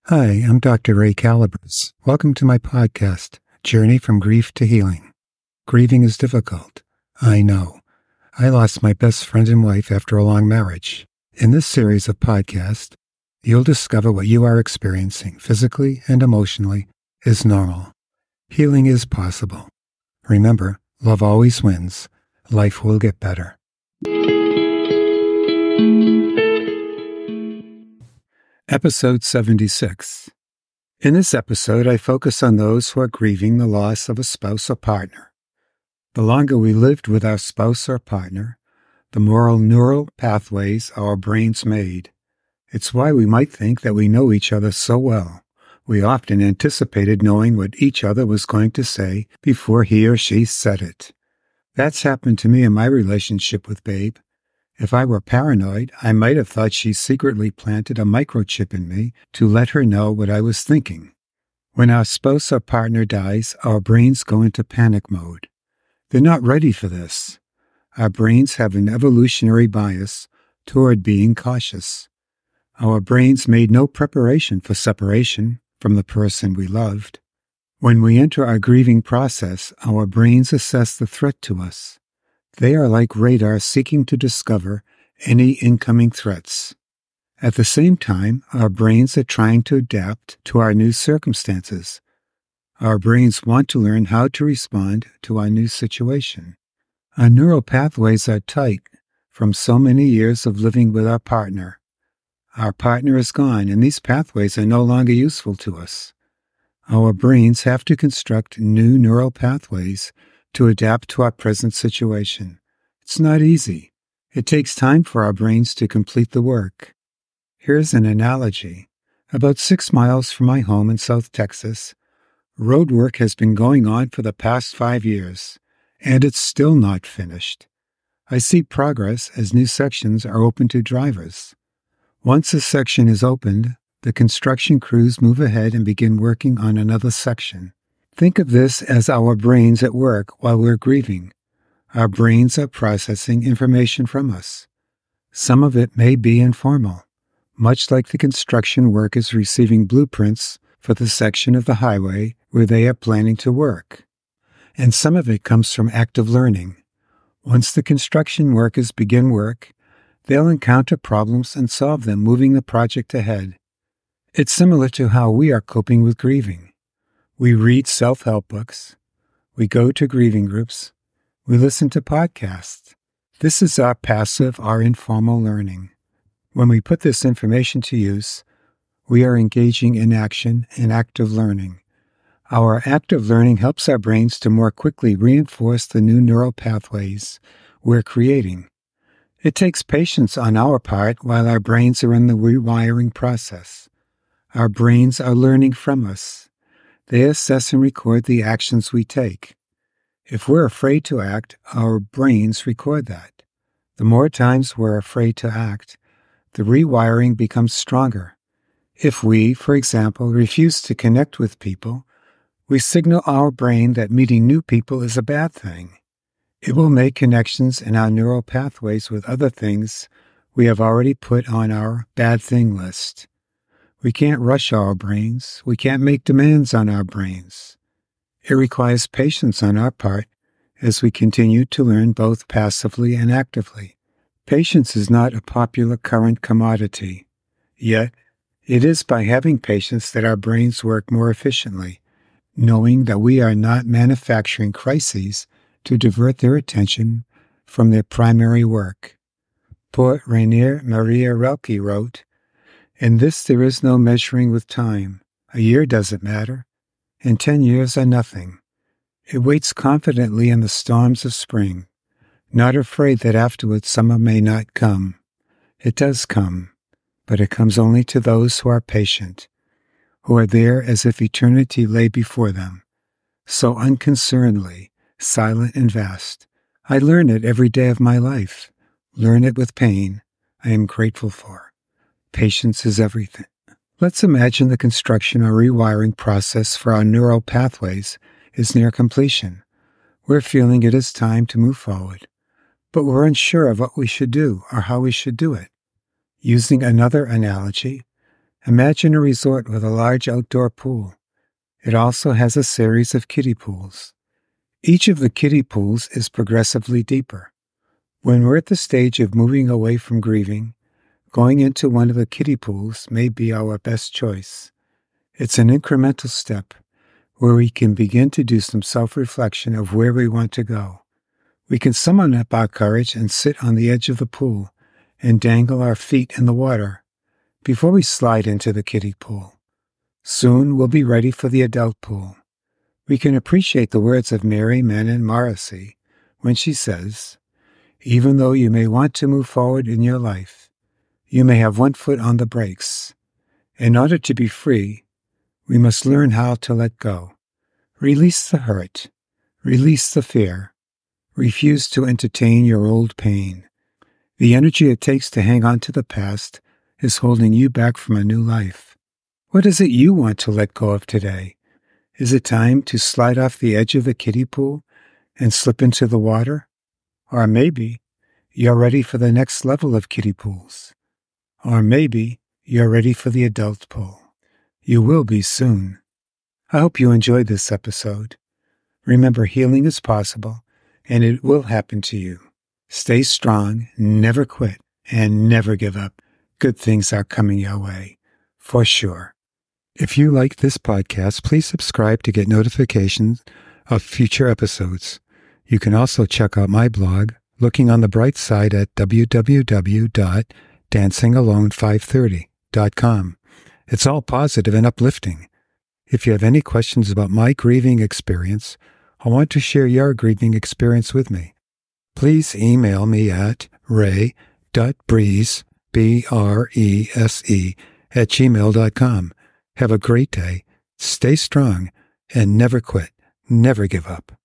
Hi, I'm Dr. Ray Calabres. Welcome to my podcast, Journey from Grief to Healing. Grieving is difficult. I know. I lost my best friend and wife after a long marriage. In this series of podcasts, you'll discover what you are experiencing physically and emotionally is normal. Healing is possible. Remember, love always wins. Life will get better. Episode 76. In this episode, I focus on those who are grieving the loss of a spouse or partner. The longer we lived with our spouse or partner, the more neural pathways our brains made. It's why we might think that we know each other so well. We often anticipated knowing what each other was going to say before he or she said it. That's happened to me in my relationship with Babe. If I were paranoid, I might have thought she secretly planted a microchip in me to let her know what I was thinking. When our spouse or partner dies, our brains go into panic mode. They're not ready for this. Our brains have an evolutionary bias toward being cautious. Our brains made no preparation for separation from the person we loved. When we enter our grieving process, our brains assess the threat to us. They are like radar seeking to discover any incoming threats. At the same time, our brains are trying to adapt to our new circumstances. Our brains want to learn how to respond to our new situation. Our neural pathways are tight from so many years of living with our partner. Our partner is gone, and these pathways are no longer useful to us. Our brains have to construct new neural pathways to adapt to our present situation. It's not easy. It takes time for our brains to complete the work. Here's an analogy. About 6 miles from my home in South Texas, road work has been going on for the past 5 years, and it's still not finished. I see progress as new sections are open to drivers. Once a section is opened, the construction crews move ahead and begin working on another section. Think of this as our brains at work while we're grieving. Our brains are processing information from us. Some of it may be informal, much like the construction workers receiving blueprints for the section of the highway where they are planning to work. And some of it comes from active learning. Once the construction workers begin work, they'll encounter problems and solve them, moving the project ahead. It's similar to how we are coping with grieving. We read self-help books. We go to grieving groups. We listen to podcasts. This is our passive, our informal learning. When we put this information to use, we are engaging in action and active learning. Our active learning helps our brains to more quickly reinforce the new neural pathways we're creating. It takes patience on our part while our brains are in the rewiring process. Our brains are learning from us. They assess and record the actions we take. If we're afraid to act, our brains record that. The more times we're afraid to act, the rewiring becomes stronger. If we, for example, refuse to connect with people, we signal our brain that meeting new people is a bad thing. It will make connections in our neural pathways with other things we have already put on our bad thing list. We can't rush our brains. We can't make demands on our brains. It requires patience on our part as we continue to learn both passively and actively. Patience is not a popular current commodity. Yet, it is by having patience that our brains work more efficiently, knowing that we are not manufacturing crises to divert their attention from their primary work. Poet Rainer Maria Rilke wrote, "In this there is no measuring with time. A year doesn't matter, and 10 years are nothing. It waits confidently in the storms of spring, not afraid that afterwards summer may not come. It does come, but it comes only to those who are patient, who are there as if eternity lay before them, so unconcernedly, silent and vast. I learn it every day of my life, learn it with pain I am grateful for. Patience is everything." Let's imagine the construction or rewiring process for our neural pathways is near completion. We're feeling it is time to move forward, but we're unsure of what we should do or how we should do it. Using another analogy, Imagine a resort with a large outdoor pool. It also has a series of kiddie pools. Each of the kiddie pools is progressively deeper. When we're at the stage of moving away from grieving, going into one of the kiddie pools may be our best choice. It's an incremental step where we can begin to do some self-reflection of where we want to go. We can summon up our courage and sit on the edge of the pool and dangle our feet in the water before we slide into the kiddie pool. Soon we'll be ready for the adult pool. We can appreciate the words of Mary Manon Morrissey when she says, "Even though you may want to move forward in your life, you may have one foot on the brakes. In order to be free, we must learn how to let go. Release the hurt. Release the fear. Refuse to entertain your old pain. The energy it takes to hang on to the past is holding you back from a new life. What is it you want to let go of today? Is it time to slide off the edge of the kiddie pool and slip into the water? Or maybe you're ready for the next level of kiddie pools. Or maybe you're ready for the adult pool. You will be soon. I hope you enjoyed this episode. Remember, healing is possible, and it will happen to you. Stay strong, never quit, and never give up. Good things are coming your way, for sure. If you like this podcast, please subscribe to get notifications of future episodes. You can also check out my blog, Looking on the Bright Side, at www.dancingalone530.com. It's all positive and uplifting. If you have any questions about my grieving experience or want to share your grieving experience with me, please email me at ray.breeze, BRESE, @gmail.com. Have a great day, stay strong, and never quit, never give up.